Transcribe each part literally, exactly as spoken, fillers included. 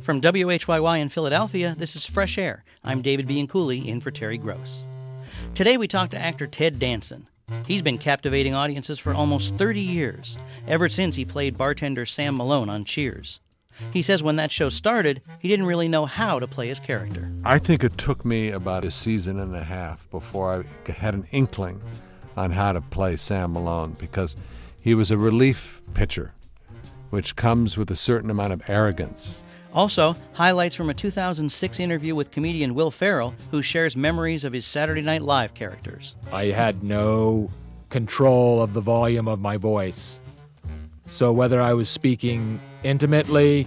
From W H Y Y in Philadelphia, this is Fresh Air. I'm David Bianculli, in for Terry Gross. Today we talk to actor Ted Danson. He's been captivating audiences for almost thirty years, ever since he played bartender Sam Malone on Cheers. He says when that show started, he didn't really know how to play his character. I think it took me about a season and a half before I had an inkling on how to play Sam Malone, because he was a relief pitcher, which comes with a certain amount of arrogance. Also, highlights from a two thousand six interview with comedian Will Ferrell, who shares memories of his Saturday Night Live characters. I had no control of the volume of my voice. So whether I was speaking intimately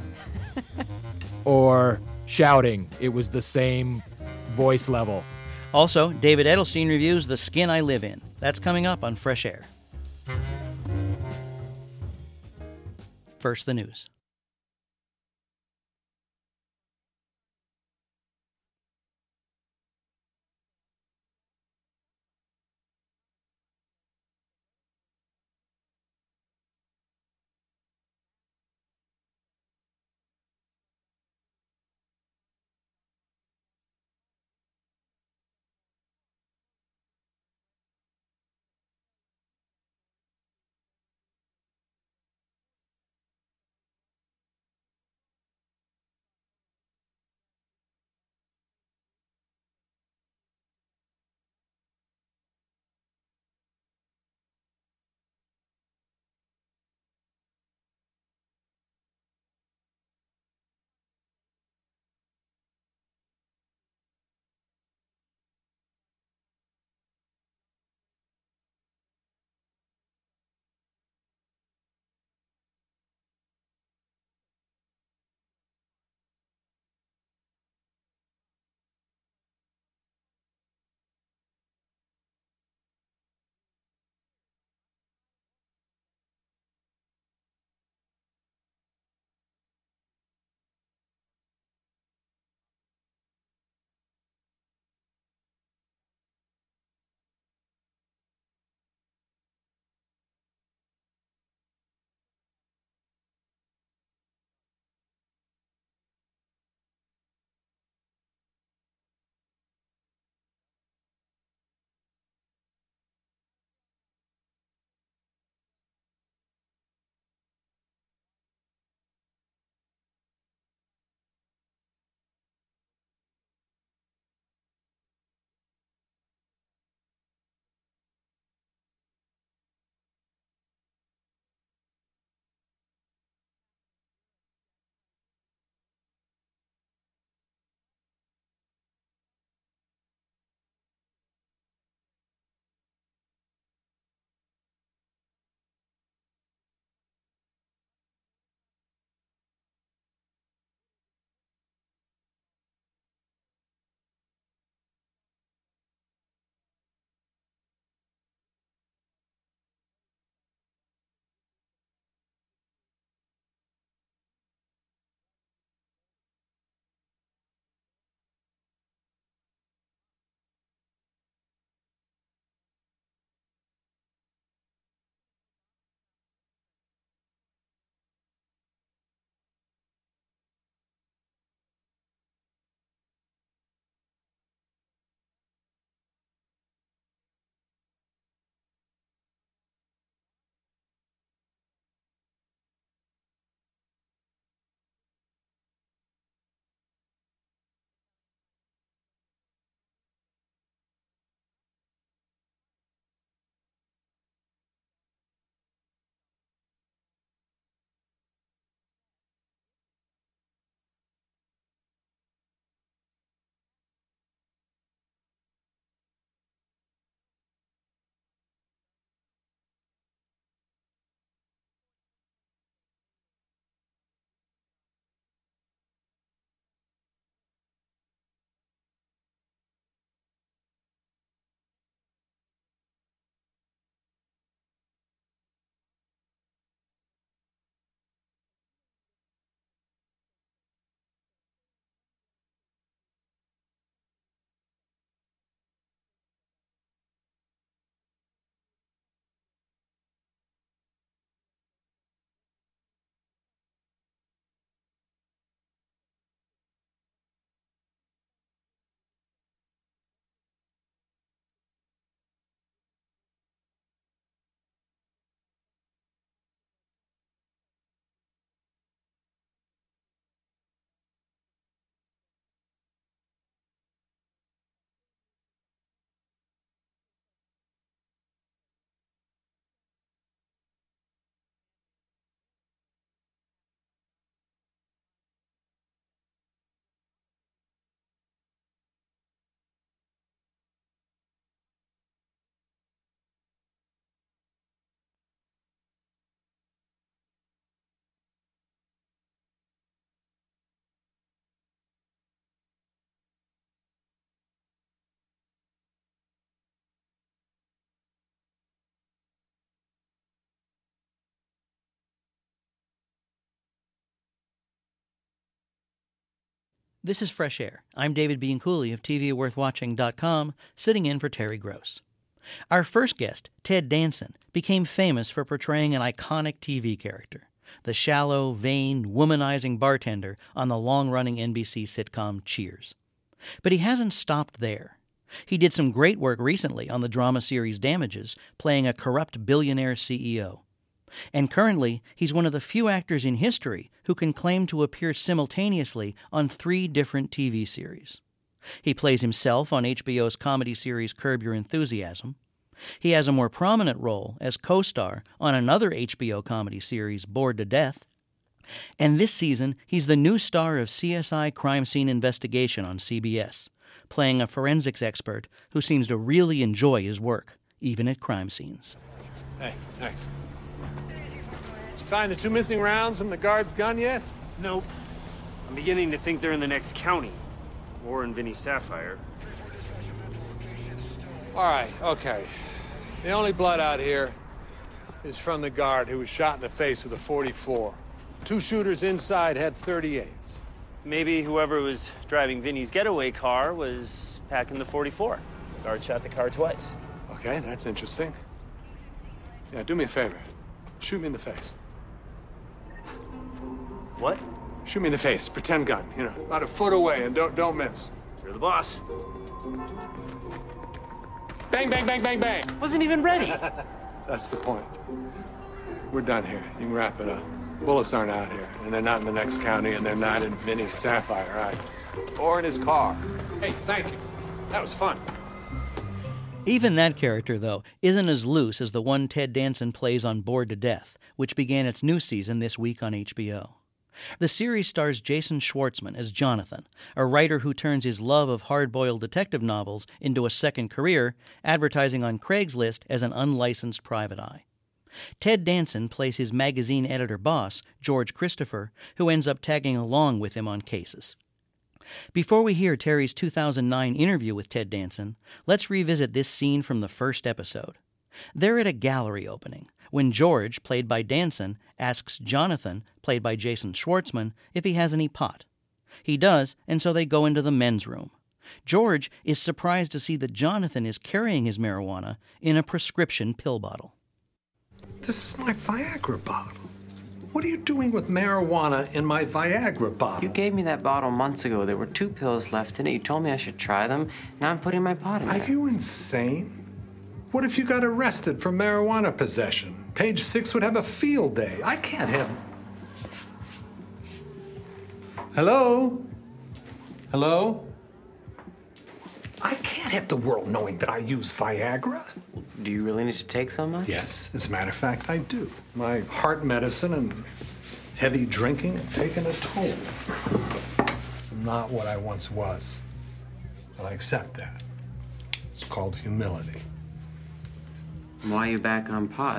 or shouting, it was the same voice level. Also, David Edelstein reviews The Skin I Live In. That's coming up on Fresh Air. First, the news. This is Fresh Air. I'm David Bianculli of T V Worth Watching dot com, sitting in for Terry Gross. Our first guest, Ted Danson, became famous for portraying an iconic T V character, the shallow, vain, womanizing bartender on the long-running N B C sitcom Cheers. But he hasn't stopped there. He did some great work recently on the drama series Damages, playing a corrupt billionaire C E O. And currently, he's one of the few actors in history who can claim to appear simultaneously on three different T V series. He plays himself on H B O's comedy series Curb Your Enthusiasm. He has a more prominent role as co-star on another H B O comedy series, Bored to Death. And this season, he's the new star of C S I Crime Scene Investigation on C B S, playing a forensics expert who seems to really enjoy his work, even at crime scenes. Hey, thanks. Find the two missing rounds from the guard's gun yet? Nope. I'm beginning to think they're in the next county. Or in Vinny Sapphire. All right, okay. The only blood out here is from the guard who was shot in the face with a forty-four. Two shooters inside had thirty-eights. Maybe whoever was driving Vinny's getaway car was packing the forty-four. The guard shot the car twice. Okay, that's interesting. Yeah, do me a favor. Shoot me in the face. What? Shoot me in the face. Pretend gun. You know, about a foot away, and don't don't miss. You're the boss. Bang, bang, bang, bang, bang. Wasn't even ready. That's the point. We're done here. You can wrap it up. Bullets aren't out here, and they're not in the next county, and they're not in Vinny Sapphire, right? Or in his car. Hey, thank you. That was fun. Even that character, though, isn't as loose as the one Ted Danson plays on Bored to Death, which began its new season this week on H B O. The series stars Jason Schwartzman as Jonathan, a writer who turns his love of hard-boiled detective novels into a second career, advertising on Craigslist as an unlicensed private eye. Ted Danson plays his magazine editor boss, George Christopher, who ends up tagging along with him on cases. Before we hear Terry's two thousand nine interview with Ted Danson, let's revisit this scene from the first episode. They're at a gallery opening when George, played by Danson, asks Jonathan, played by Jason Schwartzman, if he has any pot. He does, and so they go into the men's room. George is surprised to see that Jonathan is carrying his marijuana in a prescription pill bottle. This is my Viagra bottle. What are you doing with marijuana in my Viagra bottle? You gave me that bottle months ago. There were two pills left in it. You told me I should try them. Now I'm putting my pot in Are there. you insane? What if you got arrested for marijuana possession? Page six would have a field day. I can't have... Hello? Hello? I can't have the world knowing that I use Viagra. Do you really need to take so much? Yes, as a matter of fact, I do. My heart medicine and heavy drinking have taken a toll. I'm not what I once was. I accept that. It's called humility. Why are you back on pot?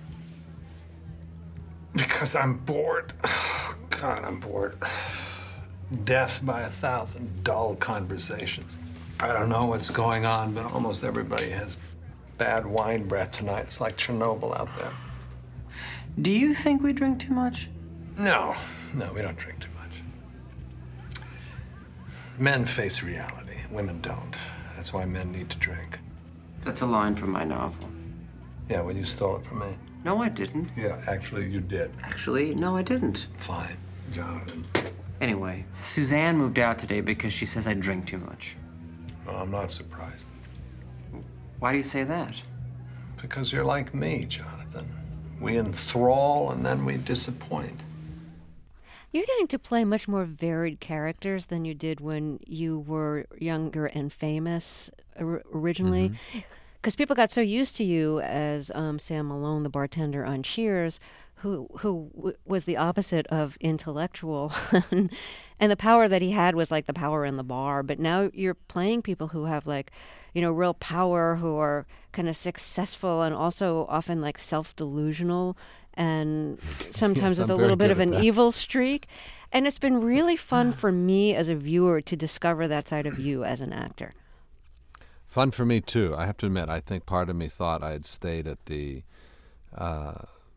Because I'm bored. God, I'm bored. Death by a thousand dull conversations. I don't know what's going on, but almost everybody has bad wine breath tonight. It's like Chernobyl out there. Do you think we drink too much? No, no, we don't drink too much. Men face reality, women don't. That's why men need to drink. That's a line from my novel. Yeah, well, you stole it from me. No, I didn't. Yeah, actually, you did. Actually, no, I didn't. Fine, Jonathan. Anyway, Suzanne moved out today because she says I drink too much. Well, I'm not surprised. Why do you say that? Because you're like me, Jonathan. We enthrall and then we disappoint. You're getting to play much more varied characters than you did when you were younger and famous or- originally. Because people got so used to you as um, Sam Malone, the bartender on Cheers, who who w- was the opposite of intellectual. And the power that he had was like the power in the bar. But now you're playing people who have like, you know, real power, who are kind of successful and also often like self-delusional and sometimes Yes, with I'm a little very bit of good an at that. evil streak. And it's been really fun for me as a viewer to discover that side of you as an actor. Fun for me, too. I have to admit, I think part of me thought I had stayed at the uh,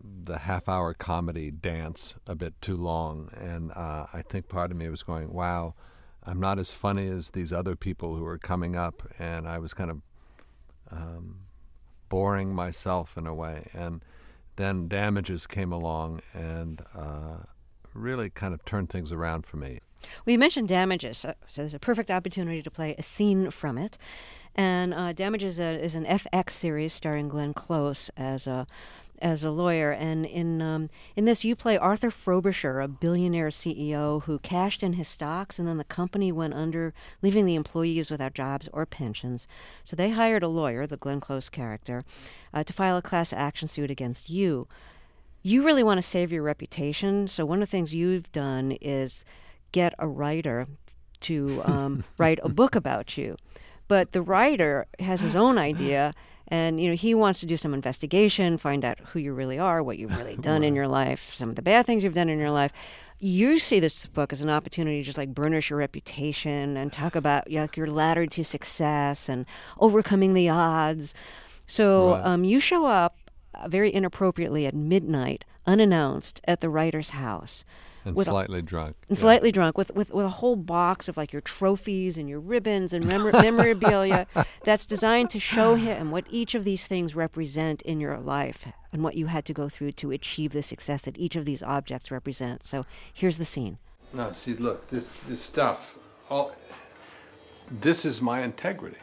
the half-hour comedy dance a bit too long, and uh, I think part of me was going, wow, I'm not as funny as these other people who are coming up, and I was kind of um, boring myself in a way. And then Damages came along and uh, really kind of turned things around for me. Well, you mentioned Damages, so, so there's a perfect opportunity to play a scene from it. And uh, Damages uh, is an F X series starring Glenn Close as a as a lawyer. And in um, in this, you play Arthur Frobisher, a billionaire C E O who cashed in his stocks, and then the company went under, leaving the employees without jobs or pensions. So they hired a lawyer, the Glenn Close character, uh, to file a class action suit against you. You really want to save your reputation, so one of the things you've done is get a writer to um, write a book about you. But the writer has his own idea, and you know he wants to do some investigation, find out who you really are, what you've really done in your life, some of the bad things you've done in your life. You see this book as an opportunity to just like burnish your reputation and talk about you know, like your ladder to success and overcoming the odds. So Right. um, you show up very inappropriately at midnight, unannounced, at the writer's house. And with a- slightly drunk. and yeah. slightly drunk with, with, with a whole box of like your trophies and your ribbons and mem- memorabilia that's designed to show him what each of these things represent in your life and what you had to go through to achieve the success that each of these objects represent. So here's the scene. No, see, look, this this stuff, all this is my integrity.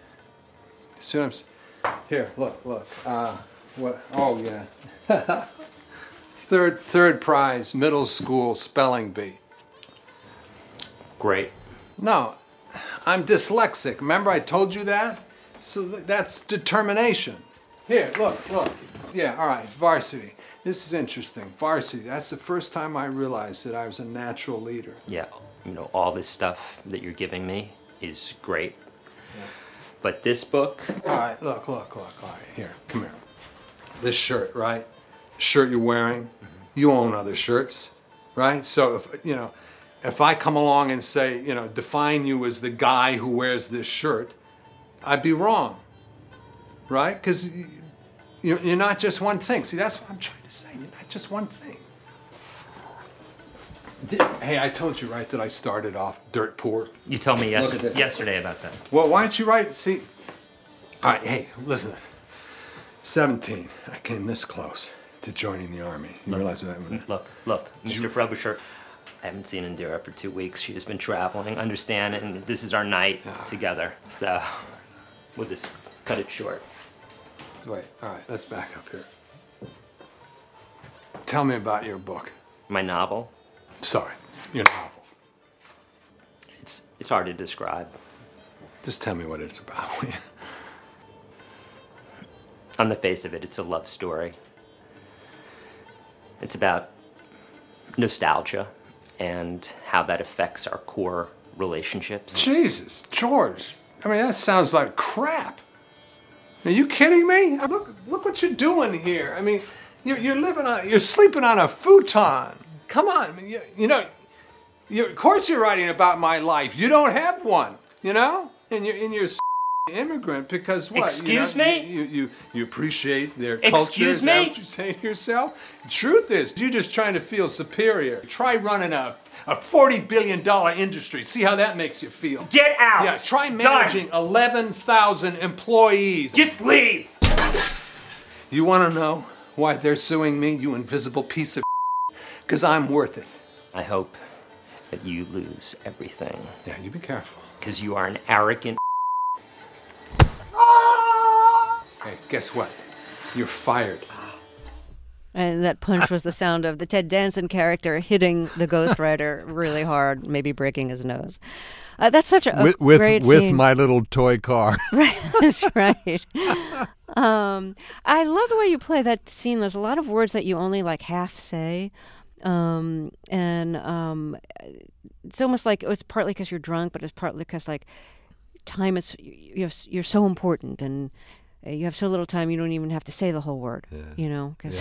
See what I'm s- here, look, look. Uh, what? Oh yeah. third third prize, middle school spelling bee. Great. No, I'm dyslexic. Remember I told you that? So th- that's determination. Here, look, look. Yeah, all right, varsity. This is interesting. Varsity, that's the first time I realized that I was a natural leader. Yeah, you know, all this stuff that you're giving me is great. But this book, All right, look, look, look. All right, here, come here. This shirt, right? Shirt you're wearing, you own other shirts, right? So if you know, if I come along and say, you know, define you as the guy who wears this shirt, I'd be wrong, right? Because you're, you're not just one thing. See, that's what I'm trying to say. You're not just one thing. Did- Hey, I told you, right, that I started off dirt poor. you told me Look at yesterday, this. yesterday about that. Well, why don't you write? See, all right. Hey, listen. seventeen, I came this close to joining the army. You realize what that meant? Look, look, Mister Frobisher, I haven't seen Indira for two weeks. She's been traveling, understand, and this is our night together. So we'll just cut it short. Wait. All right. Let's back up here. Tell me about your book. My novel, Sorry, your novel. it's it's hard to describe. Just tell me what it's about. will you? On the face of it, it's a love story. It's about nostalgia and how that affects our core relationships. Jesus, George. I mean, that sounds like crap. Are you kidding me? Look, look what you're doing here. I mean, you're, you're living on, you're sleeping on a futon. Come on, I mean, you, you know, you, of course you're writing about my life. You don't have one, you know, and you're, and you're a immigrant because what? Excuse you know, me? You, you you appreciate their Excuse culture. Is that me? what you say to yourself? The truth is, you're just trying to feel superior. Try running a a forty billion dollar industry. See how that makes you feel. Get out! Yeah, try Done. managing eleven thousand employees. Just leave! You want to know why they're suing me, you invisible piece of because I'm worth it. I hope that you lose everything, Yeah, you be careful. because you are an arrogant. Hey, guess what? You're fired. And that punch was the sound of the Ted Danson character hitting the ghostwriter really hard, maybe breaking his nose. Uh, that's such a, a with with, great with scene. my little toy car. Right, that's right. Um, I love the way you play that scene. There's a lot of words that you only like half say, um, and um, it's almost like it's partly because you're drunk, but it's partly because like time is you have, you're so important and you have so little time. You don't even have to say the whole word. Yeah. You know, because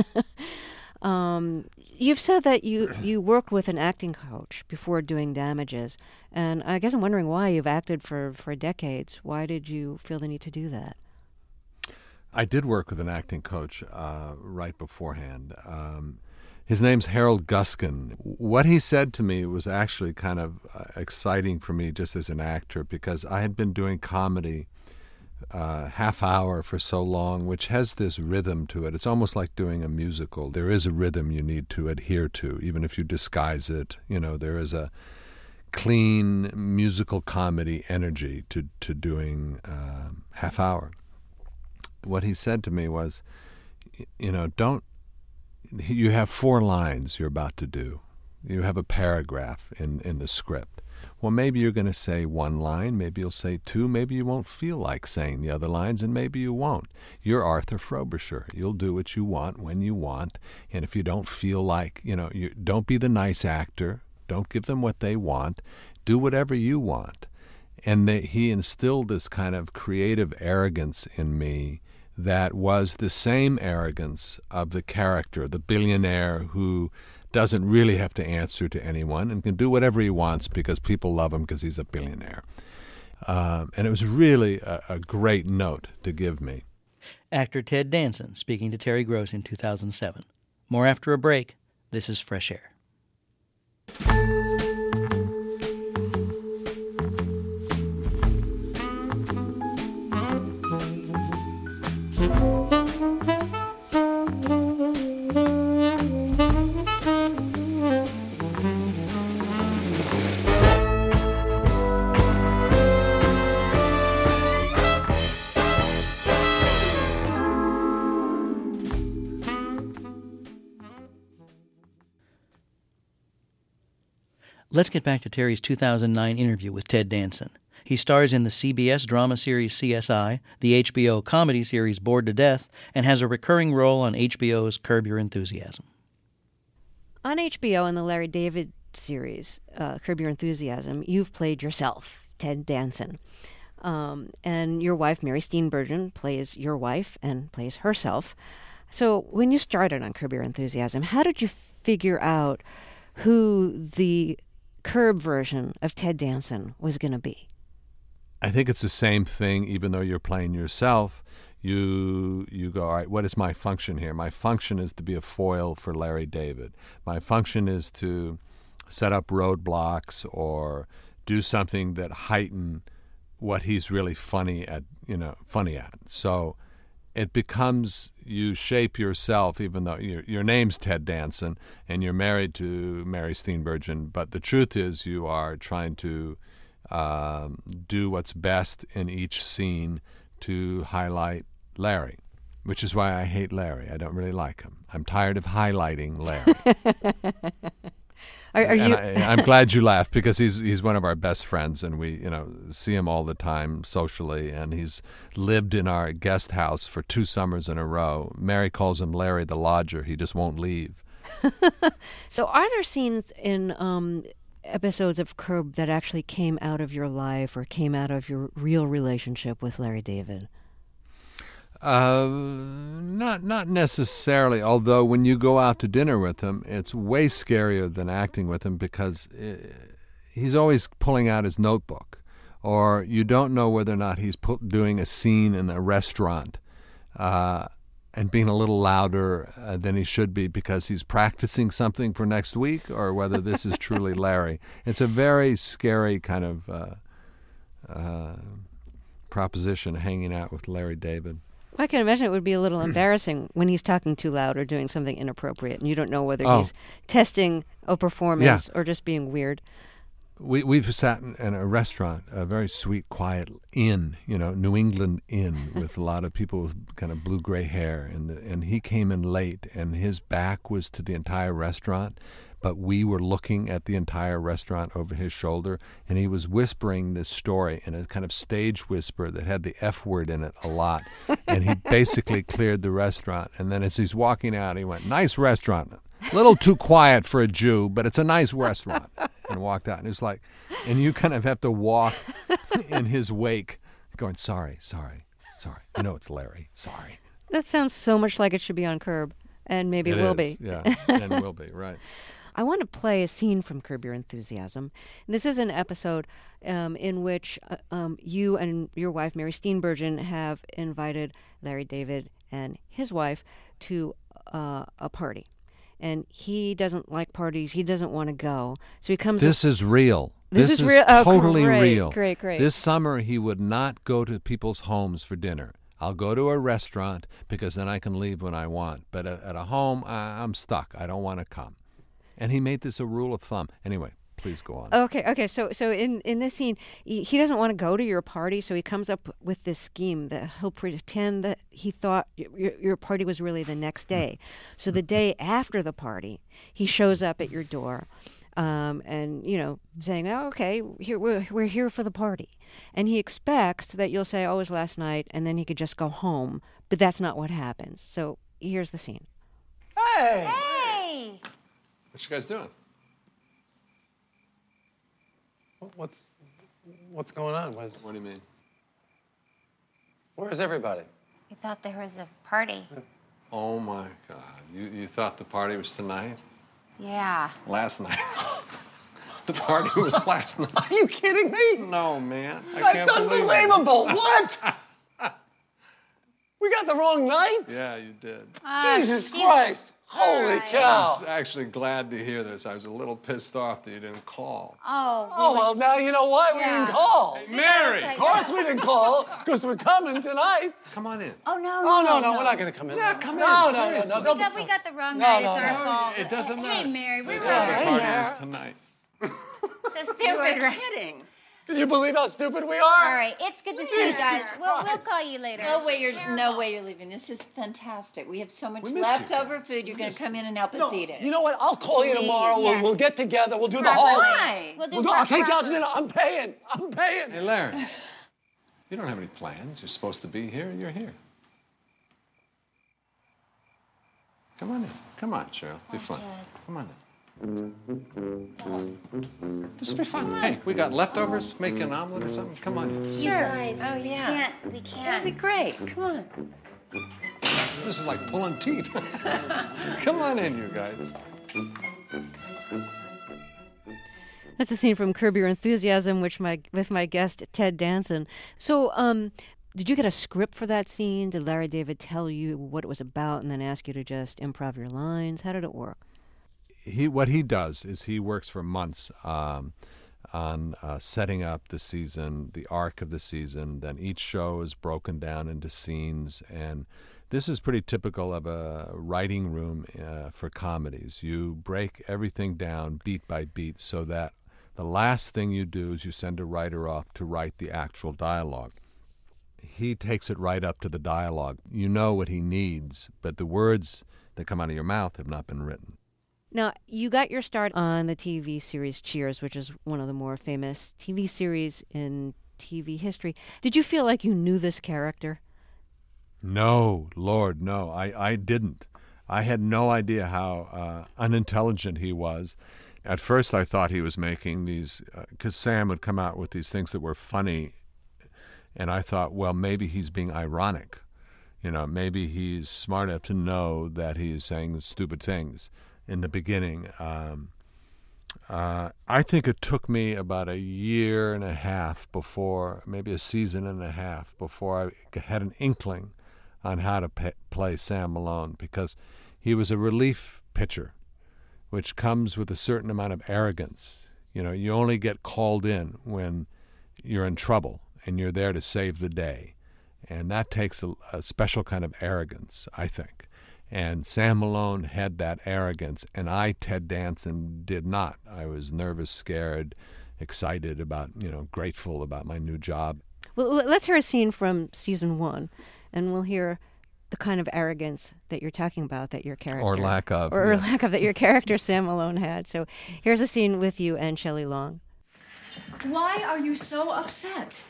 um, you've said that you you worked with an acting coach before doing Damages, and I guess I'm wondering why you've acted for for decades. Why did you feel the need to do that? I did work with an acting coach uh, right beforehand. Um, his name's Harold Guskin. What he said to me was actually kind of uh, exciting for me just as an actor, because I had been doing comedy uh, half hour for so long, which has this rhythm to it. It's almost like doing a musical. There is a rhythm you need to adhere to, even if you disguise it. You know, there is a clean musical comedy energy to, to doing uh, half hour. What he said to me was, you know, don't, you have four lines you're about to do. You have a paragraph in, in the script. Well, maybe you're going to say one line, maybe you'll say two, maybe you won't feel like saying the other lines, and maybe you won't. You're Arthur Frobisher. You'll do what you want when you want, and if you don't feel like, you know, you don't be the nice actor. Don't give them what they want. Do whatever you want. And they, he instilled this kind of creative arrogance in me that was the same arrogance of the character, the billionaire who doesn't really have to answer to anyone and can do whatever he wants because people love him because he's a billionaire. Um, and it was really a, a great note to give me. Actor Ted Danson speaking to Terry Gross in two thousand seven. More after a break. This is Fresh Air. Let's get back to Terry's two thousand nine interview with Ted Danson. He stars in the C B S drama series C S I, the H B O comedy series Bored to Death, and has a recurring role on H B O's Curb Your Enthusiasm. On H B O in the Larry David series, uh, Curb Your Enthusiasm, you've played yourself, Ted Danson. Um, and your wife, Mary Steenburgen, plays your wife and plays herself. So when you started on Curb Your Enthusiasm, how did you figure out who the Curb version of Ted Danson was going to be? I think it's the same thing, even though you're playing yourself. You you go, all right, what is my function here? My function is to be a foil for Larry David. My function is to set up roadblocks or do something that heighten what he's really funny at, you know, funny at. So it becomes, you shape yourself, even though your, your name's Ted Danson and you're married to Mary Steenburgen, but the truth is you are trying to um, do what's best in each scene to highlight Larry, which is why I hate Larry. I don't really like him. I'm tired of highlighting Larry. Are, are you? I, I'm glad you laughed, because he's he's one of our best friends, and we you know see him all the time socially, and he's lived in our guest house for two summers in a row. Mary calls him Larry the Lodger. He just won't leave. So are there scenes in um, episodes of Curb that actually came out of your life or came out of your real relationship with Larry David? Uh, not not necessarily, although when you go out to dinner with him, it's way scarier than acting with him, because it, he's always pulling out his notebook, or you don't know whether or not he's put, doing a scene in a restaurant uh, and being a little louder uh, than he should be because he's practicing something for next week, or whether this is truly Larry. It's a very scary kind of uh, uh, proposition, hanging out with Larry David. I can imagine it would be a little embarrassing when he's talking too loud or doing something inappropriate, and you don't know whether oh. he's testing a performance yeah. or just being weird. We, we've sat in, in a restaurant, a very sweet, quiet inn, you know, New England inn, with a lot of people with kind of blue-gray hair, and the, and he came in late, and his back was to the entire restaurant, but we were looking at the entire restaurant over his shoulder, and he was whispering this story in a kind of stage whisper that had the F word in it a lot, and he basically cleared the restaurant. And then as he's walking out, he went, "Nice restaurant. A little too quiet for a Jew, but it's a nice restaurant," and walked out. And it was like, and you kind of have to walk in his wake going, sorry, sorry, sorry. You know it's Larry. Sorry. That sounds so much like it should be on Curb, and maybe it, it will is, be. Yeah, and will be, right. I want to play a scene from Curb Your Enthusiasm. This is an episode um, in which uh, um, you and your wife, Mary Steenburgen, have invited Larry David and his wife to uh, a party. And he doesn't like parties. He doesn't want to go. So he comes... This is real. This, this is, real. Oh, totally great, real. Great, great. This summer, he would not go to people's homes for dinner. I'll go to a restaurant because then I can leave when I want. But at a home, I'm stuck. I don't want to come. And he made this a rule of thumb. Anyway, please go on. Okay, okay. So so in, in this scene, he, he doesn't want to go to your party, so he comes up with this scheme that he'll pretend that he thought your, your party was really the next day. So the day after the party, he shows up at your door. Um, and, you know, saying, oh, okay, here we're, we're here for the party. And he expects that you'll say, oh, it was last night, and then he could just go home. But that's not what happens. So here's the scene. Hey! Hey! What you guys doing? What's what's going on? What's, What do you mean? where's everybody? We thought there was a party. Oh, my God. You, you thought the party was tonight? Yeah. Last night. The party was last night. Are you kidding me? No, man. I That's can't believe it. unbelievable. What? We got the wrong night? Yeah, you did. Oh, Jesus shoot. Christ. All Holy right. I cow. was actually glad to hear this. I was a little pissed off that you didn't call. Oh, Oh, well, now you know why we Yeah. didn't call. Mary! Of course we didn't call, because we're coming tonight. Come on in. Oh, no, Oh, no, no, no, we're not going to come in. Yeah, come in, No, no, no, seriously. no. We Don't be got, so- we got the wrong No, night. no, It's our no. fault. It doesn't matter. Hey, Mary, we're The right. party was tonight. So stupid, right? Kidding. Can you believe how stupid we are? All right, it's good to see you Jesus guys. We'll, we'll Christ. call you later. No way you're Terrible. no way you're leaving. This is fantastic. We have so much We miss you leftover guys. food. You're going miss to come in and help us No, eat it. you know what? I'll call you Please. tomorrow. We'll, Yes. we'll get together. We'll do the Properly. whole... Why? We'll do We'll do, I'll take you out to properly. dinner. I'm paying. I'm paying. Hey, Larry. You don't have any plans. You're supposed to be here. You're here. Come on in. Come on, Cheryl. Be fun. Come on in. This will be fun. Hey, we got leftovers. Make an omelet or something. Come on in. You guys, Oh, we yeah. can't, we That'd can't. be great. Come on. This is like pulling teeth. Come on in, you guys. That's a scene from Curb Your Enthusiasm, which my with my guest Ted Danson. So, um, did you get a script for that scene? Did Larry David tell you what it was about and then ask you to just improv your lines? How did it work? He what he does is he works for months um, on uh, setting up the season, the arc of the season. Then each show is broken down into scenes, and this is pretty typical of a writing room uh, for comedies. You break everything down beat by beat so that the last thing you do is you send a writer off to write the actual dialogue. He takes it right up to the dialogue. You know what he needs, but the words that come out of your mouth have not been written. Now, you got your start on the T V series Cheers, which is one of the more famous T V series in T V history. Did you feel like you knew this character? No, Lord, no. I, I didn't. I had no idea how uh, unintelligent he was. At first I thought he was making these, because uh, Sam would come out with these things that were funny, and I thought, well, maybe he's being ironic. You know, maybe he's smart enough to know that he is saying stupid things in the beginning. Um, uh, I think it took me about a year and a half before, maybe a season and a half, before I had an inkling on how to pay, play Sam Malone, because he was a relief pitcher, which comes with a certain amount of arrogance. You know, you only get called in when you're in trouble and you're there to save the day. And that takes a, a special kind of arrogance, I think. And Sam Malone had that arrogance, and I, Ted Danson, did not. I was nervous, scared, excited about, you know, grateful about my new job. Well, l- let's hear a scene from season one, and we'll hear the kind of arrogance that you're talking about that your character... Or lack of. Or, or yes. lack of that your character, Sam Malone, had. So here's a scene with you and Shelley Long. Why are you so upset?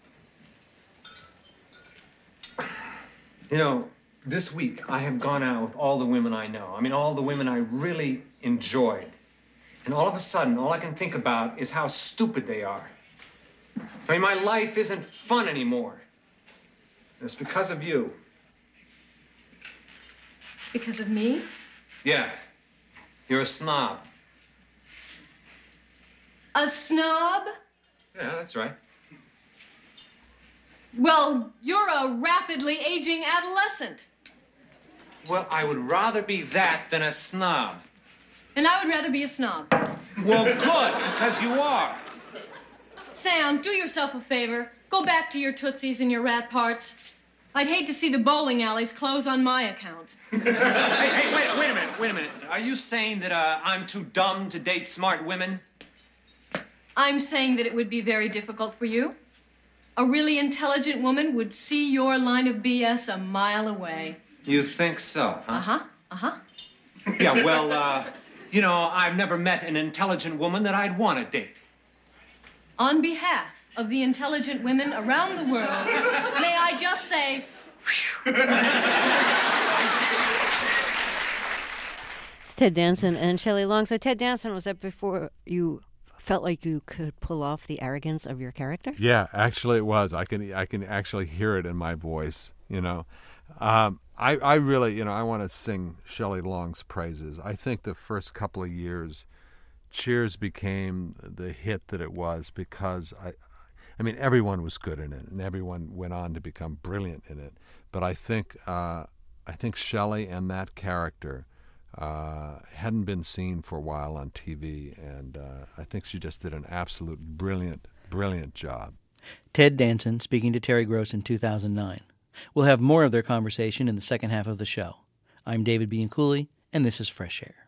You know, this week I have gone out with all the women I know. I mean, all the women I really enjoyed. And all of a sudden, all I can think about is how stupid they are. I mean, my life isn't fun anymore. And it's because of you. Because of me? Yeah. You're a snob. A snob? Yeah, that's right. Well, you're a rapidly aging adolescent. Well, I would rather be that than a snob. And I would rather be a snob. Well, good, because you are. Sam, do yourself a favor. Go back to your Tootsies and your rat parts. I'd hate to see the bowling alleys close on my account. hey, hey, wait, wait a minute, wait a minute. Are you saying that uh, I'm too dumb to date smart women? I'm saying that it would be very difficult for you. A really intelligent woman would see your line of B S a mile away. You think so, huh? Uh-huh, uh-huh. Yeah, well, uh, you know, I've never met an intelligent woman that I'd want to date. On behalf of the intelligent women around the world, may I just say, It's Ted Danson and Shelley Long. So Ted Danson, was that before you felt like you could pull off the arrogance of your character? Yeah, actually it was. I can I can actually hear it in my voice, you know. Um, I, I really, you know, I want to sing Shelley Long's praises. I think the first couple of years, Cheers became the hit that it was because, I I mean, everyone was good in it, and everyone went on to become brilliant in it. But I think uh, I think Shelley and that character uh, hadn't been seen for a while on T V, and uh, I think she just did an absolute brilliant, brilliant job. Ted Danson speaking to Terry Gross in two thousand nine. We'll have more of their conversation in the second half of the show. I'm David Bianculli, and this is Fresh Air.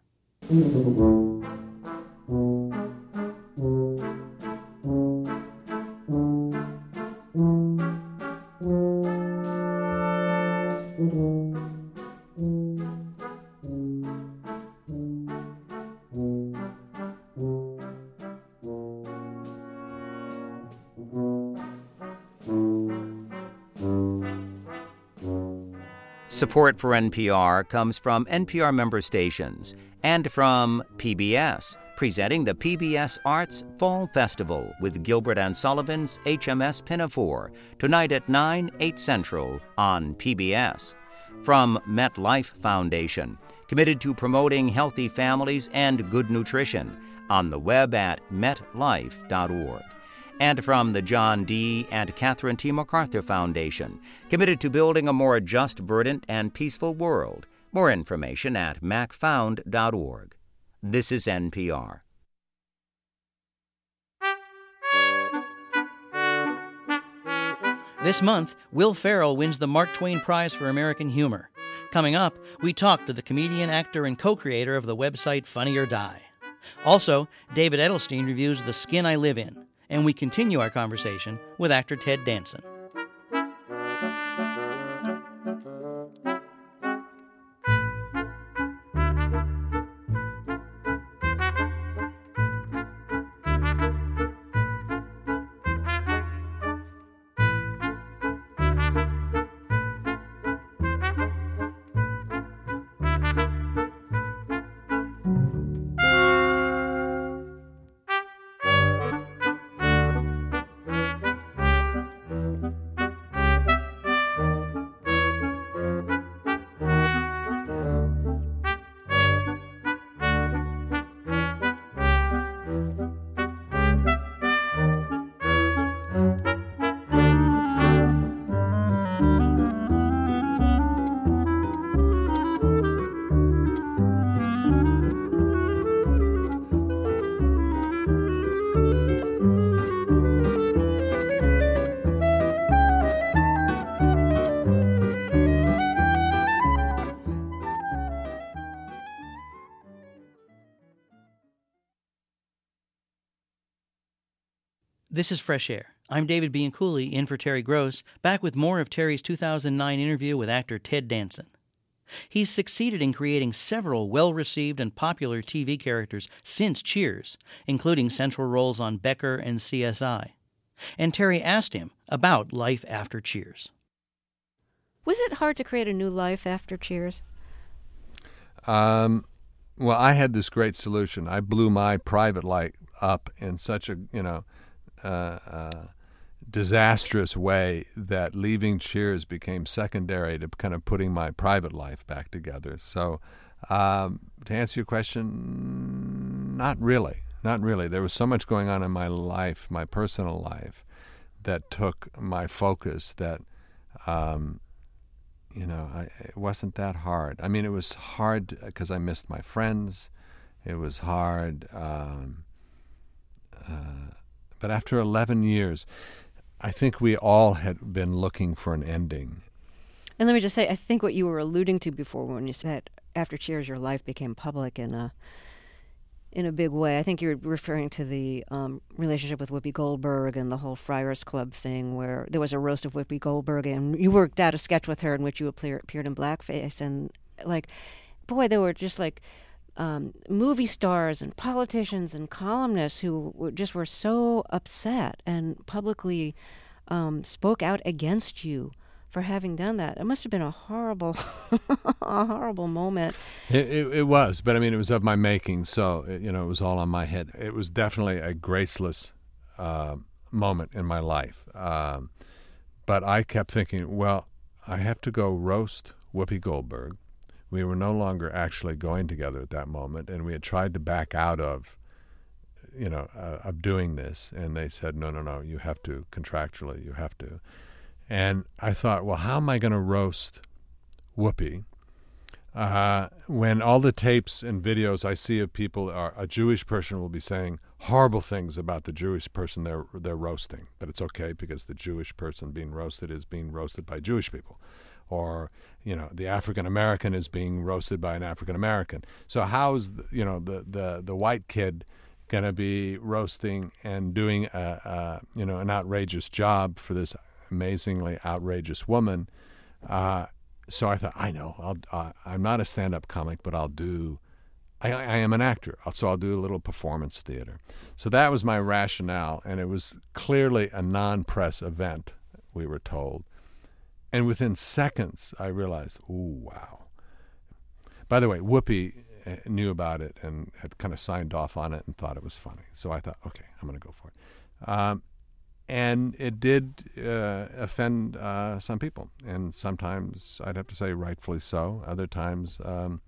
Support for N P R comes from N P R member stations and from P B S, presenting the P B S Arts Fall Festival with Gilbert and Sullivan's H M S Pinafore, tonight at nine, eight Central on P B S. From MetLife Foundation, committed to promoting healthy families and good nutrition, on the web at met life dot org. And from the John D. and Catherine T. MacArthur Foundation, committed to building a more just, verdant, and peaceful world. More information at mac found dot org. This is N P R. This month, Will Ferrell wins the Mark Twain Prize for American Humor. Coming up, we talk to the comedian, actor, and co-creator of the website Funny or Die. Also, David Edelstein reviews The Skin I Live In. And we continue our conversation with actor Ted Danson. This is Fresh Air. I'm David Bianculli, in for Terry Gross, back with more of Terry's two thousand nine interview with actor Ted Danson. He's succeeded in creating several well-received and popular T V characters since Cheers, including central roles on Becker and C S I. And Terry asked him about life after Cheers. Was it hard to create a new life after Cheers? Um, well, I had this great solution. I blew my private life up in such a, you know, uh, uh, disastrous way that leaving Cheers became secondary to kind of putting my private life back together. So um, to answer your question, not really. Not really. There was so much going on in my life, my personal life, that took my focus that, um, you know, I, it wasn't that hard. I mean, it was hard because I missed my friends. It was hard. Um, uh, but after eleven years, I think we all had been looking for an ending. And let me just say, I think what you were alluding to before when you said after Cheers, your life became public in a in a big way. I think you're referring to the um, relationship with Whoopi Goldberg and the whole Friars Club thing, where there was a roast of Whoopi Goldberg, and you worked out a sketch with her in which you appear, appeared in blackface, and like, boy, there were just like um, movie stars and politicians and columnists who were, just were so upset and publicly um, spoke out against you for having done that. It must have been a horrible, a horrible moment. It, it, it was, but I mean, it was of my making, so it, you know, it was all on my head. It was definitely a graceless uh, moment in my life. Um, but I kept thinking, well, I have to go roast Whoopi Goldberg. We were no longer actually going together at that moment, and we had tried to back out of, you know, uh, of doing this, and they said, no, no, no, you have to contractually, you have to. And I thought, well, how am I going to roast Whoopi uh, when all the tapes and videos I see of people are a Jewish person will be saying horrible things about the Jewish person they're they're roasting, but it's okay because the Jewish person being roasted is being roasted by Jewish people, or you know the African American is being roasted by an African American. So how's the, you know the the the white kid going to be roasting and doing a, a you know an outrageous job for this amazingly outrageous woman? Uh, so I thought, I know, I'll, uh, I'm not a stand-up comic, but I'll do, I, I am an actor, so I'll do a little performance theater. So that was my rationale, and it was clearly a non-press event, we were told. And within seconds, I realized, ooh, wow. By the way, Whoopi knew about it and had kind of signed off on it and thought it was funny. So I thought, okay, I'm going to go for it. Um, And it did uh, offend uh, some people, and sometimes I'd have to say rightfully so. Other times um,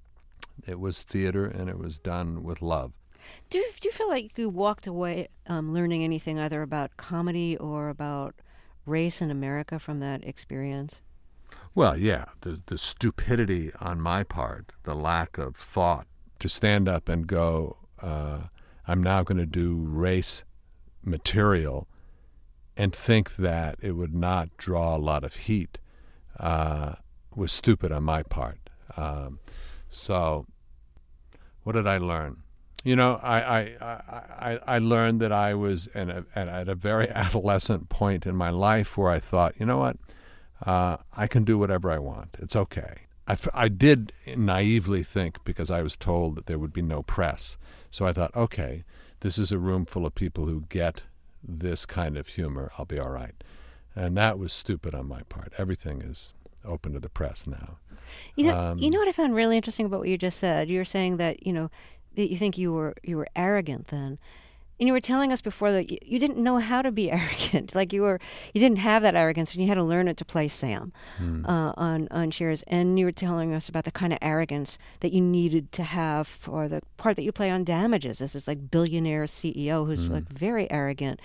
it was theater, and it was done with love. Do you, do you feel like you walked away um, learning anything either about comedy or about race in America from that experience? Well, yeah, the the stupidity on my part, the lack of thought to stand up and go, uh, I'm now going to do race material, and think that it would not draw a lot of heat uh, was stupid on my part. Um, so what did I learn? You know, I I, I, I learned that I was in a, at a very adolescent point in my life where I thought, you know what, uh, I can do whatever I want. It's okay. I, f- I did naively think, because I was told that there would be no press. So I thought, okay, this is a room full of people who get this kind of humor, I'll be all right. And that was stupid on my part. Everything is open to the press now. You know, um, you know what I found really interesting about what you just said? You were saying that, you know, that you think you were you were arrogant then. And you were telling us before that you, you didn't know how to be arrogant. Like you were, you didn't have that arrogance, and you had to learn it to play Sam hmm. uh, on on Cheers. And you were telling us about the kind of arrogance that you needed to have for the part that you play on Damages. This is like billionaire C E O who's hmm. like very arrogant.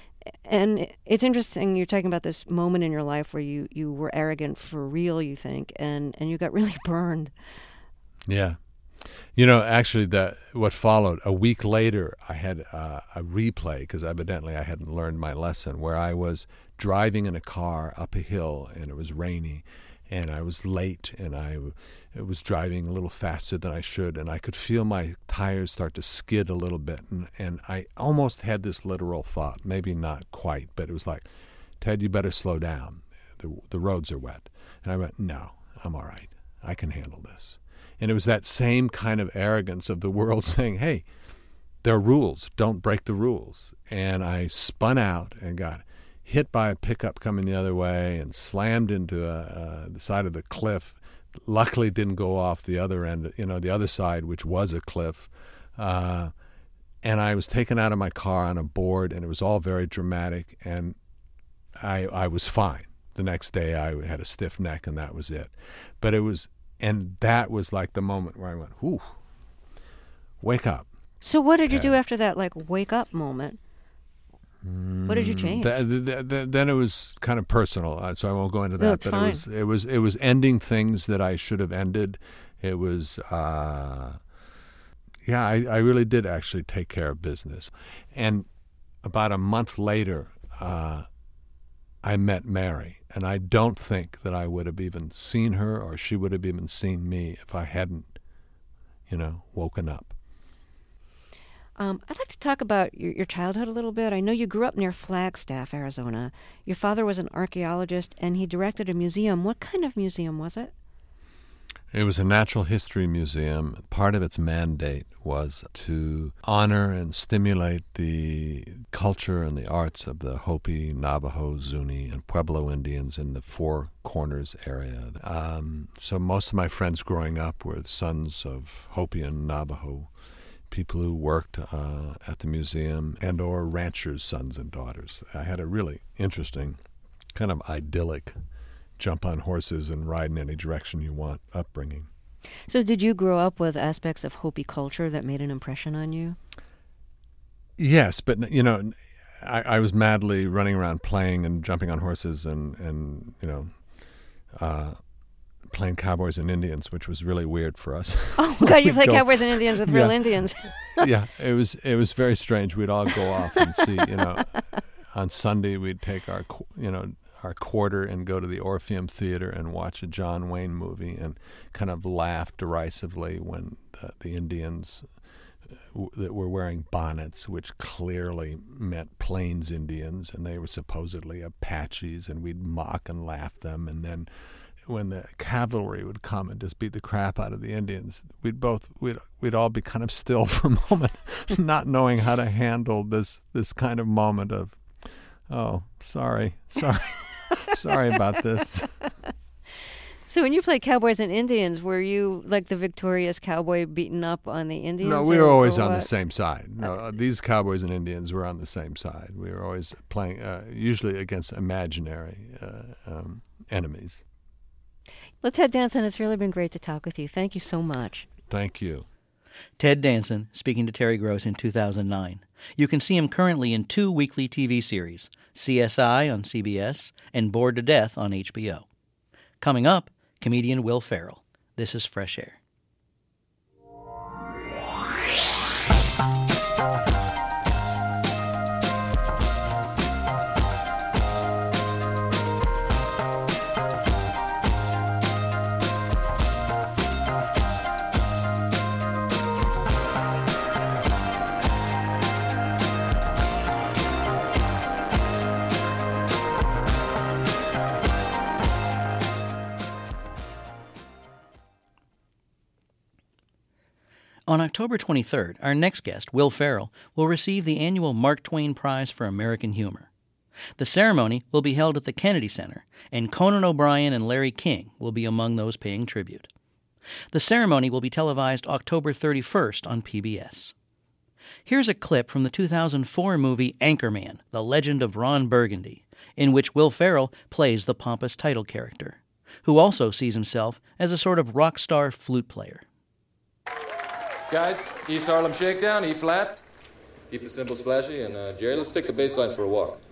And it's interesting you're talking about this moment in your life where you, you were arrogant for real, you think, and, and you got really burned. Yeah. You know, actually, the, what followed, a week later, I had uh, a replay, because evidently I hadn't learned my lesson, where I was driving in a car up a hill, and it was rainy, and I was late, and I it was driving a little faster than I should, and I could feel my tires start to skid a little bit, and, and I almost had this literal thought, maybe not quite, but it was like, Ted, you better slow down. The, the roads are wet. And I went, no, I'm all right. I can handle this. And it was that same kind of arrogance of the world saying, hey, there are rules. Don't break the rules. And I spun out and got hit by a pickup coming the other way and slammed into a, uh, the side of the cliff. Luckily didn't go off the other end, you know, the other side, which was a cliff. Uh, and I was taken out of my car on a board, and it was all very dramatic. And I, I was fine. The next day I had a stiff neck, and that was it. But it was... And that was like the moment where I went, whew, wake up. So what did you Yeah. do after that, like, wake-up moment? What did you change? Th- th- th- th- then it was kind of personal, uh, so I won't go into that. No, it's but fine. it was it was it was ending things that I should have ended. It was, uh, yeah, I, I really did actually take care of business. And about a month later, uh, I met Mary, and I don't think that I would have even seen her, or she would have even seen me if I hadn't, you know, woken up. Um, I'd like to talk about your, your childhood a little bit. I know you grew up near Flagstaff, Arizona. Your father was an archaeologist, and he directed a museum. What kind of museum was it? It was a natural history museum. Part of its mandate was to honor and stimulate the culture and the arts of the Hopi, Navajo, Zuni, and Pueblo Indians in the Four Corners area. Um, so most of my friends growing up were the sons of Hopi and Navajo people who worked uh, at the museum and or ranchers' sons and daughters. I had a really interesting, kind of idyllic jump on horses and ride in any direction you want upbringing. So did you grow up with aspects of Hopi culture that made an impression on you? Yes, but, you know, I, I was madly running around playing and jumping on horses and, and you know, uh, playing cowboys and Indians, which was really weird for us. Oh, God, you We'd play go- cowboys and Indians with real Yeah. Indians. Yeah, it was it was very strange. We'd all go off and see, you know, on Sunday we'd take our, qu- you know, our quarter and go to the Orpheum Theater and watch a John Wayne movie and kind of laugh derisively when the, the Indians uh, w- that were wearing bonnets, which clearly meant Plains Indians, and they were supposedly Apaches, and we'd mock and laugh them. And then when the cavalry would come and just beat the crap out of the Indians, we'd both we'd we'd all be kind of still for a moment, not knowing how to handle this this kind of moment of, oh, sorry, sorry, sorry about this. So when you played cowboys and Indians, were you like the victorious cowboy beaten up on the Indians? No, we or- were always or on the what? same side. No, uh, these cowboys and Indians were on the same side. We were always playing, uh, usually against imaginary uh, um, enemies. Well, Ted Danson, it's really been great to talk with you. Thank you so much. Thank you. Ted Danson speaking to Terry Gross in two thousand nine. You can see him currently in two weekly T V series, C S I on C B S and Bored to Death on H B O. Coming up, comedian Will Ferrell. This is Fresh Air. On October twenty-third, our next guest, Will Ferrell, will receive the annual Mark Twain Prize for American Humor. The ceremony will be held at the Kennedy Center, and Conan O'Brien and Larry King will be among those paying tribute. The ceremony will be televised October thirty-first on P B S. Here's a clip from the two thousand four movie Anchorman, The Legend of Ron Burgundy, in which Will Ferrell plays the pompous title character, who also sees himself as a sort of rock star flute player. Guys, East Harlem Shakedown, E flat. Keep the cymbal splashy, and uh, Jerry, let's take the bass line for a walk.